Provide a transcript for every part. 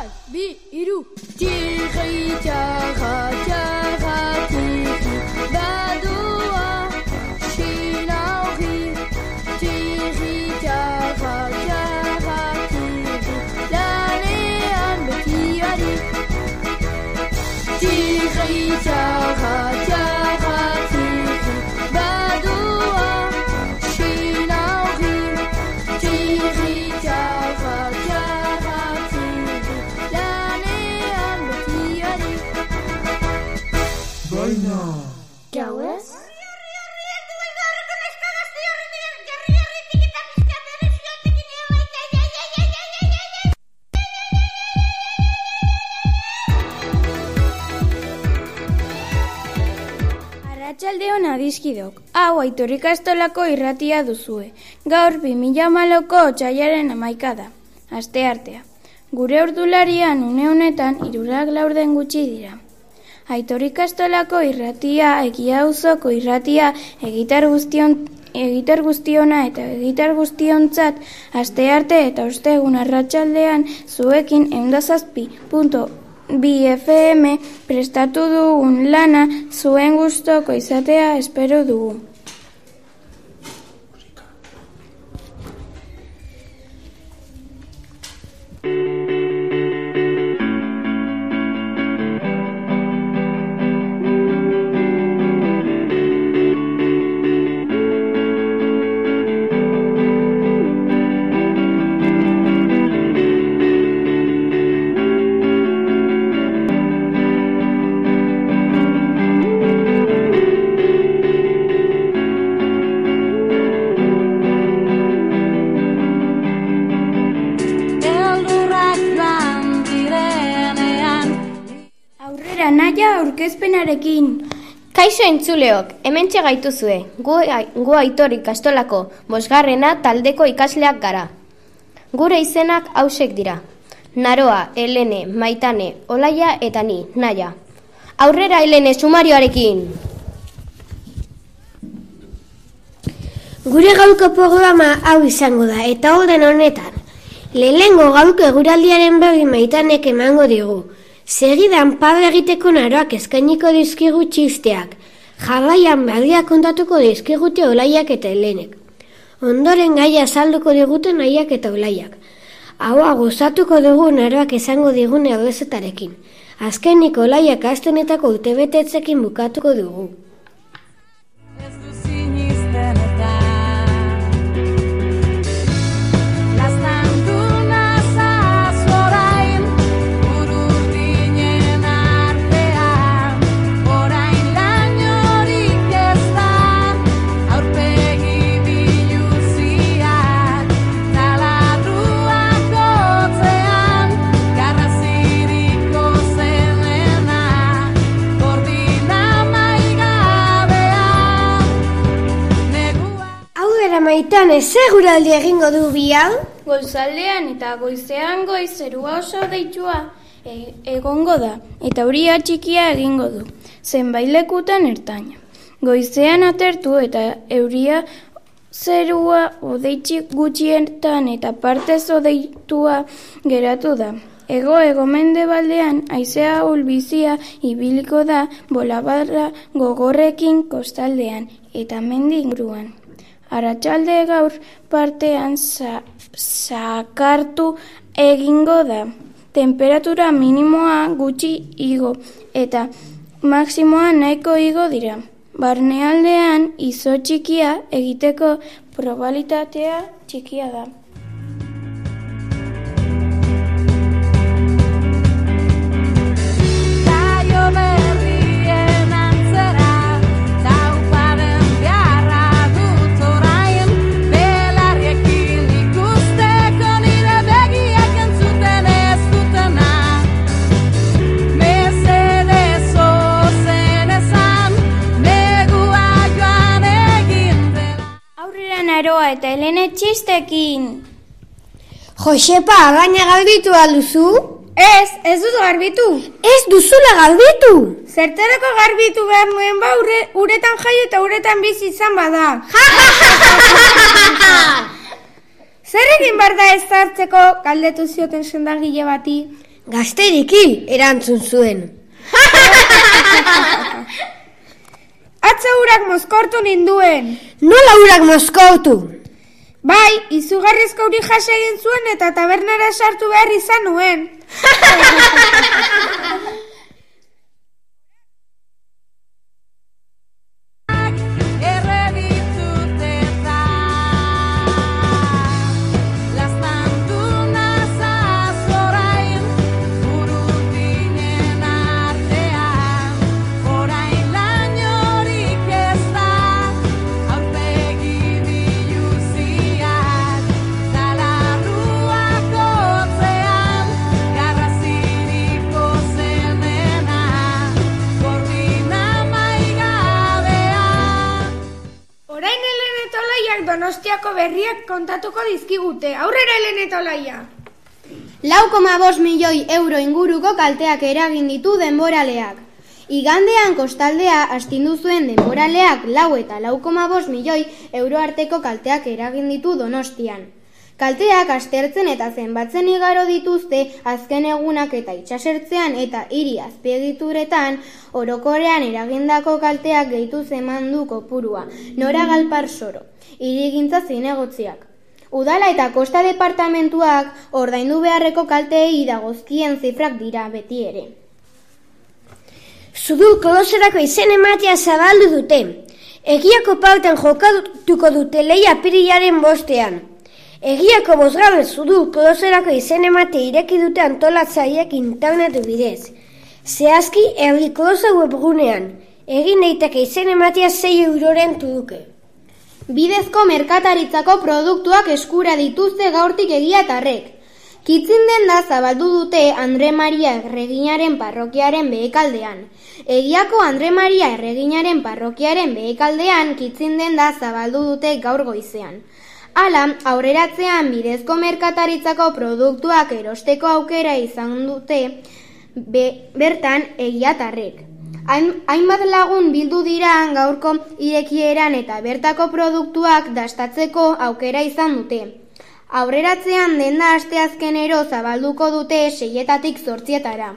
bi, hiru. Tiri, txarra, txarra, tiri, badoa, sinauri. Tiri, txarra, txarra, tiri, lanean beti ari. Tiri, txarra, txarra, tiri, badoa, sinauri. Tiri, txarra, txarra, tiri, lanean beti ari. Baina... Gauez? Arratsaldeon adiskidok, hau Aitor ikastolako irratia duzue. Gaur 2014ko otsailaren 11 da, asteartea. Gure ordularian une honetan 3:04 gutxi dira. Aitor ikastolako irratia, Egia auzoko irratia, egitar guztiona eta egitar guztiontzat astearte eta ostegun arratsaldean zuekin 107.2 FM prestatu dugun lana zuen gustoko izatea espero dugu. Naia aurkezpenarekin. Kaixo entzuleok, hementxe gaituzue. Gu Aitor ikastolako 5. taldeko ikasleak gara. Gure izenak hausek dira. Naroa, Helene, Maitane, Olaia eta ni, Naia. Aurrera Helene sumarioarekin. Gure gaurko programa hau izango da eta orden honetan. Lehenengo gaurko eguraldiaren berri Maitanek emango digu. Segidan pabe egiteko Naroak eskainiko dizkigu txisteak. Jarraian berriak kontatuko dizkigute Olaiak eta Helenek. Ondoren gaia azalduko diguten Naiak eta Olaiak. Haua gozatuko dugu Naroak esango digun errezetarekin. Azkenik Olaiak aste honetako urtebetetzekin bukatuko dugu. Maitane, seguraldi egingo du bihar? Goizaldean eta goizean goiz zerua oso deitua egongo da, eta euria txikia egingo du, zenbait lekutan ertaina. Goizean atertu eta euria zerua odeitxik gutxietan eta partez odeitua geratu da. Hego-mendebaldean haizea ahul-bizia ibiliko da bolabarra gogorrekin kostaldean eta mendi inguruan. Arratsalde gaur partean zakartu egingo da. Temperatura minimoa gutxi igo eta maksimoa nahiko igo dira. Barnealdean izo txikia egiteko probabilitatea txikia da. Naroa eta Helene txistekin. Josepa, gaina garbitu alduzu? Ez dut garbitu. Ez duzula garbitu? Zertarako garbitu behar nuen ba uretan jaio eta uretan bizi izan bada. Zer egin behar da ez hartzeko galdetu zioten sendagile bati? Gazterik hil, erantzun zuen. Atzo urak mozkortu ninduen. Nola urak mozkortu? Bai, izugarrizko uri jasa egin zuen eta tabernara sartu behar izan nuen. Donostiako berriak kontatuko dizkigute. Aurrera Helene eta Olaia. 4,5 milioi euro inguruko kalteak eragin ditu denboraleak. Igandean kostaldea astindu zuen denboraleak 4 eta 4,5 milioi euro arteko kalteak eragin ditu Donostian. Kalteak astertzen eta zenbatzen igaro dituzte azken egunak eta itsasertzean eta hiri azpiegituretan orokorean eragindako kalteak gehitu eman du kopurua. Nora Galpar Soro, hirigintza zinegotziak. Udala eta Kosta departamentuak ordaindu beharreko kalteei dagozkien zifrak dira beti ere. Zudul Koloserako izen ematea zabaldu dute. Egiako pautan jokatuko dute lehia apirilaren 5ean. Egiako 5. Zudul Koloserako izen emate ireki dute antolatzaileek internetu bidez. Zehazki Herri Kolosa webgunean. Egin daiteke izen ematea 6 euroren truke. Bidezko merkataritzako produktuak eskura dituzte gaurtik egiatarrek. Kitzinden da zabaldu dute Andre Maria Erreginaren parrokiaren behekaldean. Egiako Andre Maria Erreginaren parrokiaren behekaldean kitzinden da zabaldu dute gaur goizean. Hala, aurreratzean bidezko merkataritzako produktuak erosteko aukera izan dute bertan egiatarrek. Hainbat lagun bildu dira gaurko irekieran eta bertako produktuak dastatzeko aukera izan dute. Aurreratzean denda asteazkenero zabalduko dute 6-etatik 8-etara.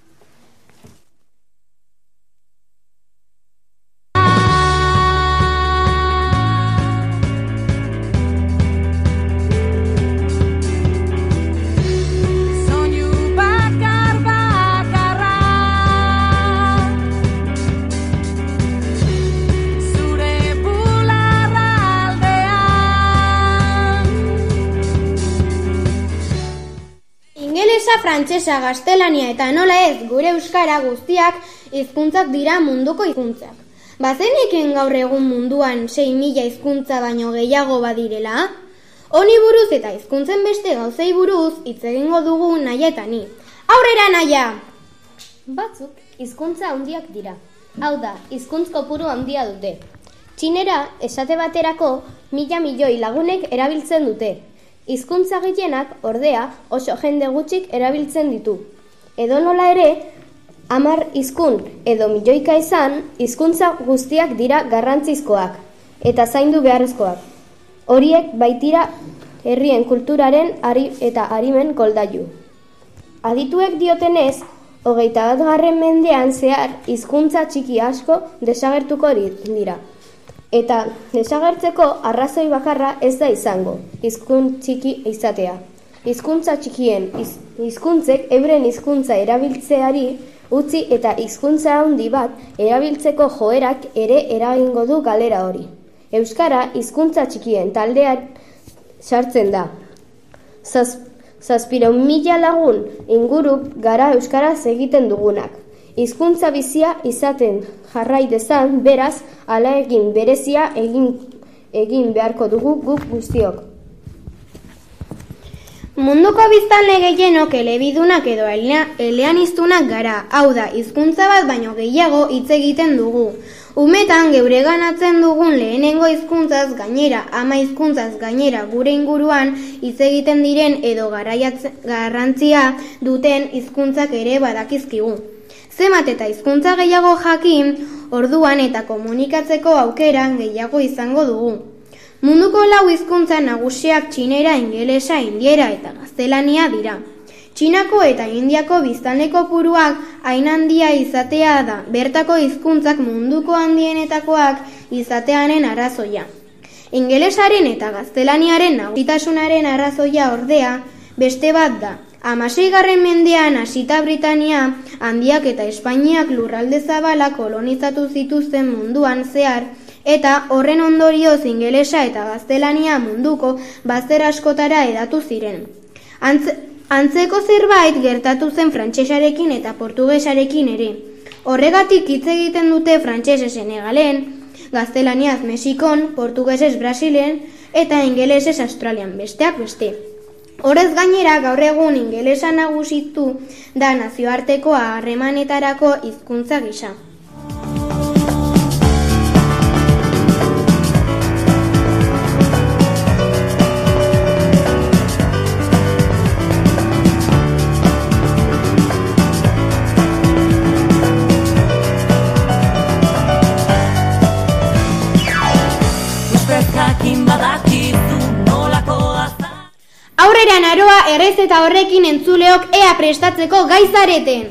Frantsesa, gaztelania eta nola ez gure euskara guztiak hizkuntzak dira munduko hizkuntzak. Bazeneken gaur egun munduan 6.000 hizkuntza baino gehiago badirela? Honi buruz eta hizkuntzen beste gauzei buruz hitz egingo dugu Naia eta ni. Aurrera Naia! Batzuk hizkuntza handiak dira. Hau da, hizkuntz kopuru handia dute. Txinera esate baterako 1.000 milioi lagunek erabiltzen dute. Hizkuntza gehienak, ordea, oso jende gutxik erabiltzen ditu. Edo nola ere, 10 hizkun edo milioika izan, hizkuntza guztiak dira garrantzizkoak eta zaindu beharrezkoak. Horiek baitira herrien kulturaren eta arimen koldailu. Adituek diotenez, 21. mendean zehar hizkuntza txiki asko desagertuko dira. Eta desagertzeko arrazoi bakarra ez da izango, hizkuntza txiki izatea. Hizkuntza txikien hizkuntzek euren hizkuntza erabiltzeari utzi eta hizkuntza handi bat erabiltzeko joerak ere eragingo du galera hori. Euskara hizkuntza txikien taldean sartzen da. 700.000 lagun inguru gara euskaraz egiten dugunak. Hizkuntza bizia izaten jarrai dezan, beraz, hala egin berezia egin beharko dugu guk guztiok. Munduko biztanle gehienok elebidunak edo eleaniztunak gara, hau da, hizkuntza bat baino gehiago hitz egiten dugu. Umetan geureganatzen dugun lehenengo hizkuntzaz gainera, ama hizkuntzaz gainera gure inguruan hitz egiten diren edo garrantzia duten hizkuntzak ere badakizkigu. Zenbat eta hizkuntza gehiago jakin, orduan eta komunikatzeko aukera gehiago izango dugu. Munduko 4 hizkuntza nagusiak txinera, ingelesa, indiera eta gaztelania dira. Txinako eta Indiako biztanle kopuruak hain handia izatea da, bertako hizkuntzak munduko handienetakoak izatearen arrazoia. Ingelesaren eta gaztelaniaren nagusitasunaren arrazoia ordea beste bat da. 16. mendean hasita Britania handiak eta Espainiak lurralde zabala kolonizatu zituzten munduan zehar, eta horren ondorioz ingelesa eta gaztelania munduko bazter askotara hedatu ziren. Antzeko zerbait gertatu zen frantsesarekin eta portugesarekin ere. Horregatik hitz egiten dute frantsesez Senegalen, gaztelaniaz Mexikon, portugesez Brasilen eta ingelesez Australian, besteak beste. Horrez gainera, gaur egun ingelesa nagusitu da nazioarteko harremanetarako hizkuntza gisa. Aurrera naroa errez eta horrekin entzuleok ea prestatzeko gai zareten.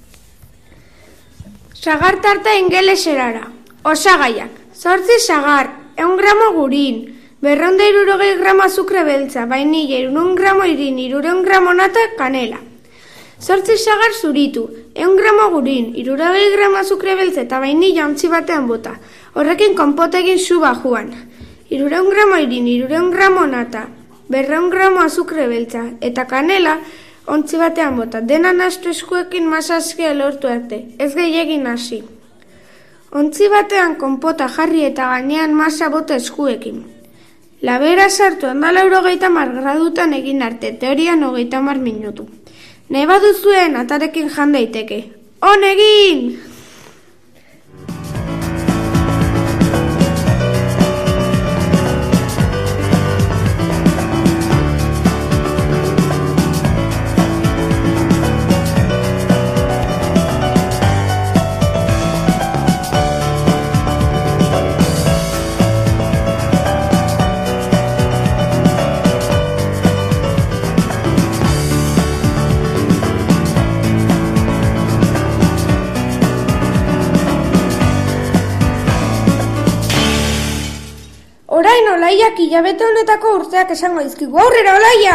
Sagar tarta ingeleserara. Osagaiak. 8 sagar, 100 gramo gurin, 260 gramo azukre beltza, vainilla, 200 gramo irin, 200 gramo nata, kanela. 8 sagar zuritu, 100 gramo gurin, 200 gramo azukre beltza eta vainilla ontzi batean bota. Horrekin konpota egin suba joan. 200 gramo irin, 200 gramo nata, 200 gramo azukre beltza eta kanela ontzi batean bota. Dena nahastu eskuekin masaskia lortu arte, ez gehiegin hasi. Ontzi batean konpota jarri eta gainean masa bota eskuekin. Labera sartu handala 90 gradutan egin arte, teorian 30 minutu. Nahi baduzuen atarekin jan daiteke. On egin! Orain Olaiak hilabete honetako urteak esango dizkigu. Aurrera, Olaia!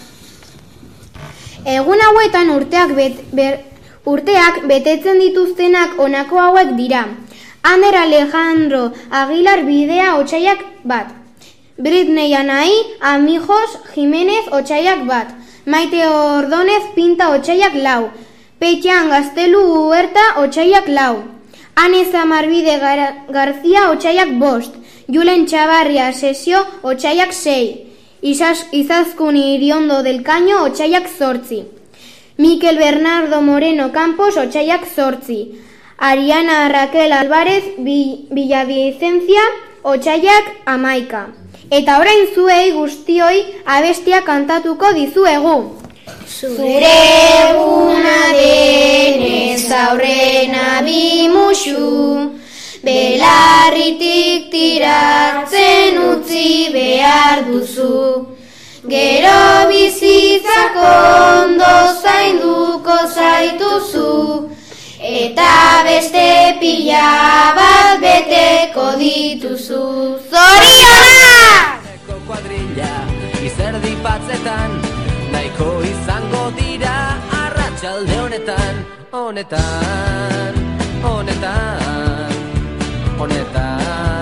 Egun hauetan urteak betetzen dituztenak honako hauek dira. Ander Alejandro Aguilar Bidea otsaiak 1. Britney Anai Amijos Jimenez otsaiak 1. Maite Ordonez Pinta otsaiak 4. Peitxan Gaztelu Huerta otsaiak 4. Aneza Marbide Garzia otsaiak 5. Julen Txabarria Sesio otsaiak 6. Izaskun Iriondo del Caño otsaiak 8. Mikel Bernardo Moreno Campos otsaiak 8. Ariana Raquel Álvarez Villavicencia otsaiak 11. Eta orain zuei guztioi abestia kantatuko dizuegu. Zure eguna denez aurrena bimuxu, belarritik tiratzen utzi behar duzu. Gero bizitzak ondo zainduko zaituzu, eta beste pila bat beteko dituzu. Zorionak! Kuadrilla, izerdi batzetan, nahiko izango dira arratsalde honetan, honetan, honetan, honetan.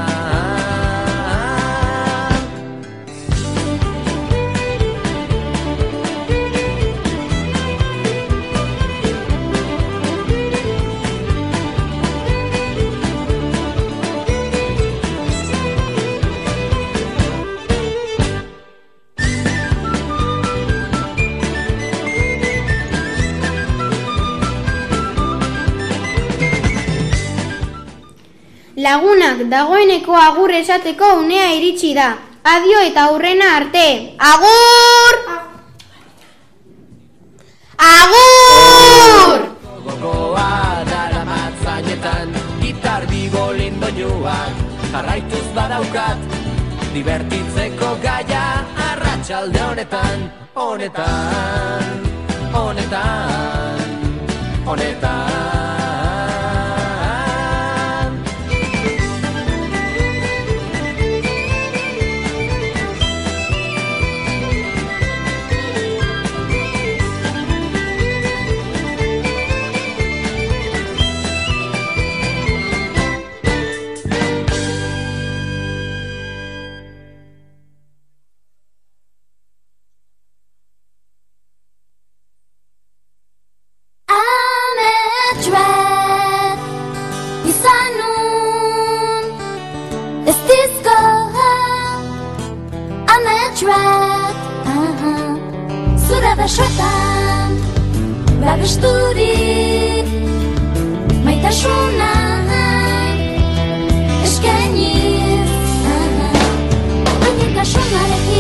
Lagunak, dagoeneko agur esateko unea iritsi da. Adio eta aurrena arte. Agur! Agur! Gogoa daramat zainetan, gitar bigolin doinuak, jarraituz badaukat, divertitzeko gaia arratsalde honetan, honetan, honetan. honetan. Zure besoetan babesturik maitasuna eskainiz hain gasunarekin